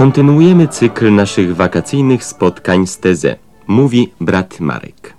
Kontynuujemy cykl naszych wakacyjnych spotkań z Tezę. Mówi brat Marek.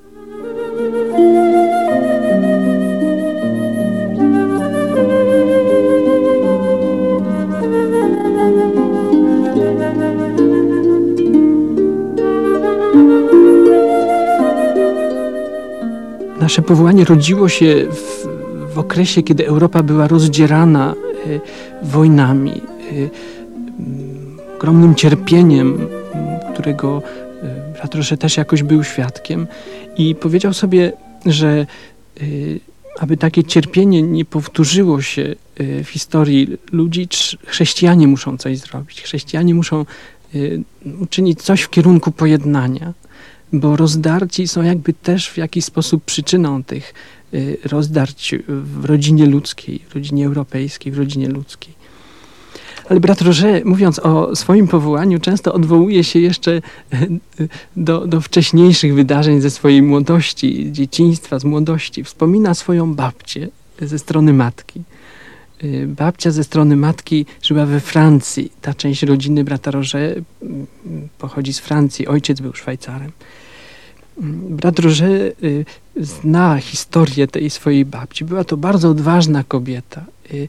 Nasze powołanie rodziło się w okresie, kiedy Europa była rozdzierana wojnami, ogromnym cierpieniem, którego brat Roger też jakoś był świadkiem. I powiedział sobie, że aby takie cierpienie nie powtórzyło się w historii ludzi, chrześcijanie muszą coś zrobić. Chrześcijanie muszą uczynić coś w kierunku pojednania, bo rozdarci są jakby też w jakiś sposób przyczyną tych rozdarć w rodzinie ludzkiej, w rodzinie europejskiej, w rodzinie ludzkiej. Ale brat Roger, mówiąc o swoim powołaniu, często odwołuje się jeszcze do wcześniejszych wydarzeń ze swojej młodości, dzieciństwa, z młodości. Wspomina swoją babcię ze strony matki. Babcia ze strony matki żyła we Francji. Ta część rodziny brata Roger pochodzi z Francji. Ojciec był Szwajcarem. Brat Roger zna historię tej swojej babci. Była to bardzo odważna kobieta.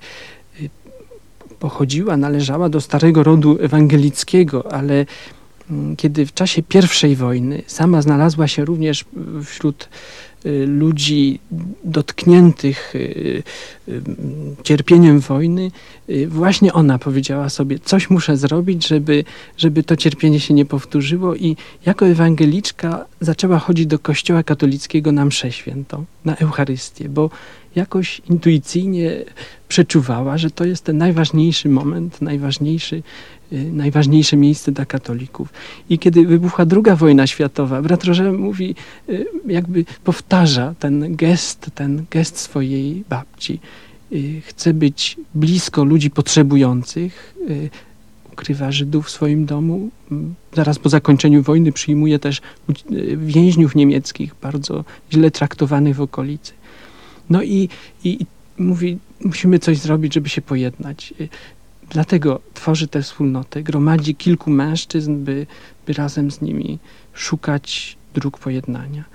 Należała do starego rodu ewangelickiego, ale kiedy w czasie I wojny sama znalazła się również wśród ludzi dotkniętych cierpieniem wojny, właśnie ona powiedziała sobie, coś muszę zrobić, żeby to cierpienie się nie powtórzyło, i jako ewangeliczka zaczęła chodzić do kościoła katolickiego na mszę świętą, na Eucharystię, bo jakoś intuicyjnie przeczuwała, że to jest ten najważniejszy moment, najważniejsze miejsce dla katolików. I kiedy wybuchła II wojna światowa, brat Roger mówi, jakby powtarza ten gest swojej babci. Chce być blisko ludzi potrzebujących, ukrywa Żydów w swoim domu. Zaraz po zakończeniu wojny przyjmuje też więźniów niemieckich, bardzo źle traktowanych w okolicy. No i mówi, musimy coś zrobić, żeby się pojednać. Dlatego tworzy tę wspólnotę, gromadzi kilku mężczyzn, by razem z nimi szukać dróg pojednania.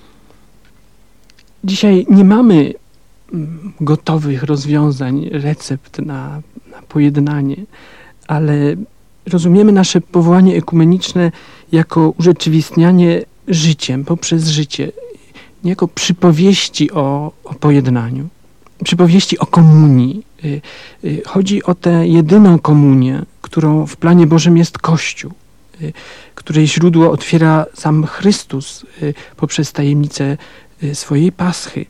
Dzisiaj nie mamy gotowych rozwiązań, recept na pojednanie, ale rozumiemy nasze powołanie ekumeniczne jako urzeczywistnianie życiem, poprzez życie, nie jako przypowieści o pojednaniu, przypowieści o komunii. Chodzi o tę jedyną komunię, którą w planie Bożym jest Kościół, której źródło otwiera sam Chrystus poprzez tajemnicę swojej Paschy.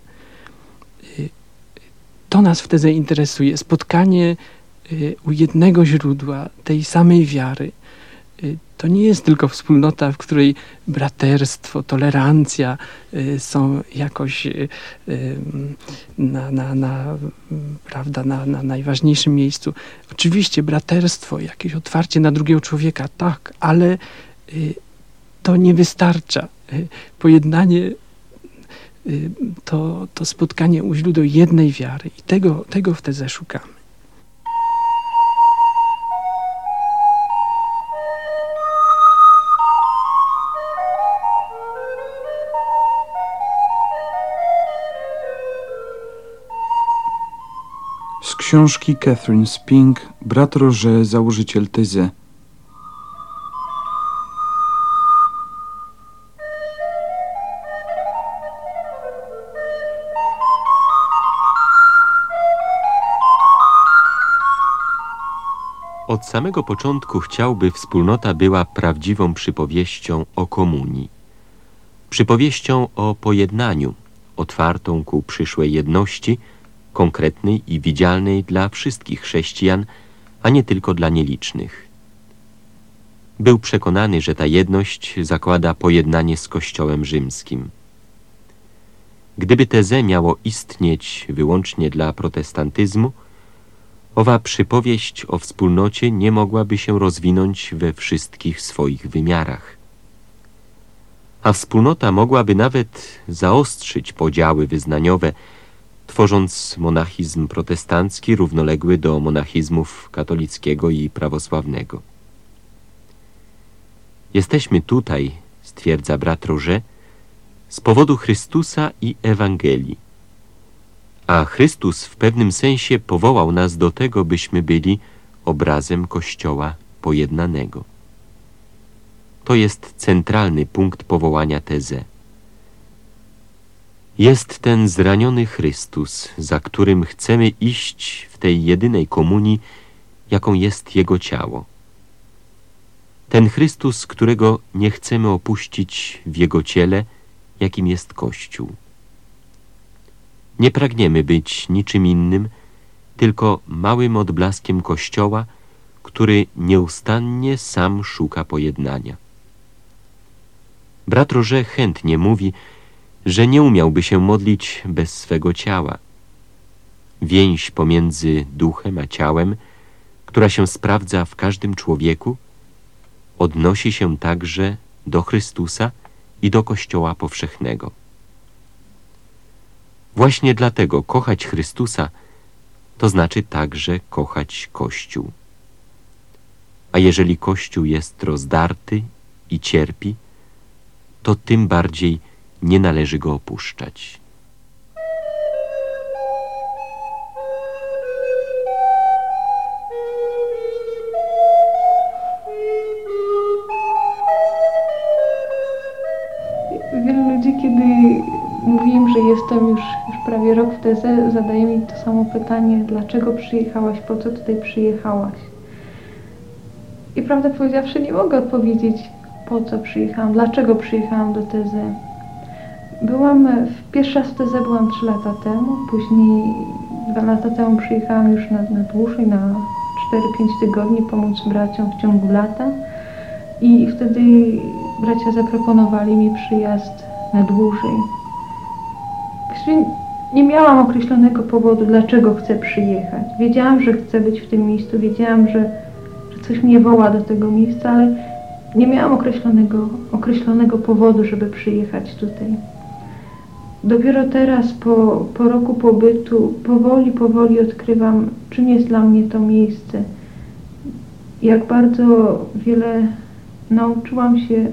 To nas wtedy interesuje. Spotkanie u jednego źródła tej samej wiary. To nie jest tylko wspólnota, w której braterstwo, tolerancja są jakoś na najważniejszym miejscu. Oczywiście braterstwo, jakieś otwarcie na drugiego człowieka, tak, ale to nie wystarcza. Pojednanie to spotkanie u źródeł jednej wiary i tego w Tezę szukamy. Z książki Catherine Spink, brat Roger, założyciel Tezę. Od samego początku chciał, by wspólnota była prawdziwą przypowieścią o komunii. Przypowieścią o pojednaniu, otwartą ku przyszłej jedności, konkretnej i widzialnej dla wszystkich chrześcijan, a nie tylko dla nielicznych. Był przekonany, że ta jedność zakłada pojednanie z Kościołem rzymskim. Gdyby Tezę miało istnieć wyłącznie dla protestantyzmu, owa przypowieść o wspólnocie nie mogłaby się rozwinąć we wszystkich swoich wymiarach. A wspólnota mogłaby nawet zaostrzyć podziały wyznaniowe, tworząc monachizm protestancki równoległy do monachizmów katolickiego i prawosławnego. Jesteśmy tutaj, stwierdza brat Roger, z powodu Chrystusa i Ewangelii. A Chrystus w pewnym sensie powołał nas do tego, byśmy byli obrazem Kościoła pojednanego. To jest centralny punkt powołania Thésée. Jest ten zraniony Chrystus, za którym chcemy iść w tej jedynej komunii, jaką jest Jego ciało. Ten Chrystus, którego nie chcemy opuścić w Jego ciele, jakim jest Kościół. Nie pragniemy być niczym innym, tylko małym odblaskiem Kościoła, który nieustannie sam szuka pojednania. Brat Roger chętnie mówi, że nie umiałby się modlić bez swego ciała. Więź pomiędzy duchem a ciałem, która się sprawdza w każdym człowieku, odnosi się także do Chrystusa i do Kościoła powszechnego. Właśnie dlatego kochać Chrystusa to znaczy także kochać Kościół. A jeżeli Kościół jest rozdarty i cierpi, to tym bardziej nie należy go opuszczać. Wielu ludzi, kiedy mówię im, że jestem już prawie rok w Thésée, zadaje mi to samo pytanie: dlaczego przyjechałaś, po co tutaj przyjechałaś? I prawdę powiedziawszy, nie mogę odpowiedzieć, po co przyjechałam, dlaczego przyjechałam do Thésée. Pierwszy raz w Thésée byłam 3 lata temu, później 2 lata temu przyjechałam już na dłużej, na 4-5 tygodni, pomóc braciom w ciągu lata. I wtedy bracia zaproponowali mi przyjazd na dłużej. Nie miałam określonego powodu, dlaczego chcę przyjechać. Wiedziałam, że chcę być w tym miejscu, wiedziałam, że coś mnie woła do tego miejsca, ale nie miałam określonego powodu, żeby przyjechać tutaj. Dopiero teraz, po roku pobytu, powoli odkrywam, czym jest dla mnie to miejsce. Jak bardzo wiele nauczyłam się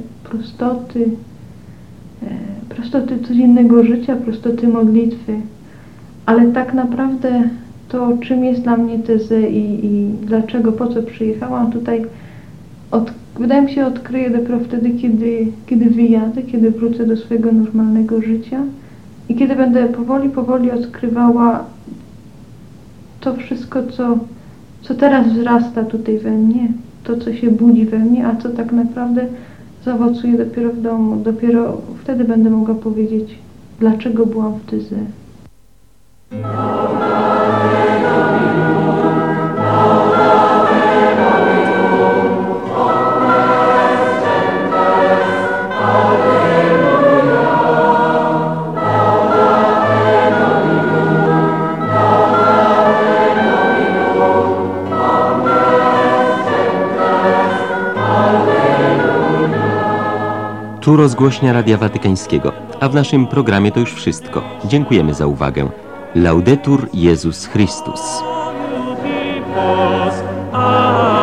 prostoty codziennego życia, prostoty modlitwy. Ale tak naprawdę to, czym jest dla mnie Thésée i dlaczego, po co przyjechałam tutaj, wydaje mi się, odkryję dopiero wtedy, kiedy wyjadę, kiedy wrócę do swojego normalnego życia i kiedy będę powoli odkrywała to wszystko, co teraz wzrasta tutaj we mnie, to, co się budzi we mnie, a co tak naprawdę zaowocuje dopiero w domu. Dopiero wtedy będę mogła powiedzieć, dlaczego byłam w Thésée. Tu rozgłośnia Radia Watykańskiego, a w naszym programie to już wszystko. Dziękujemy za uwagę. Laudetur Jezus Chrystus.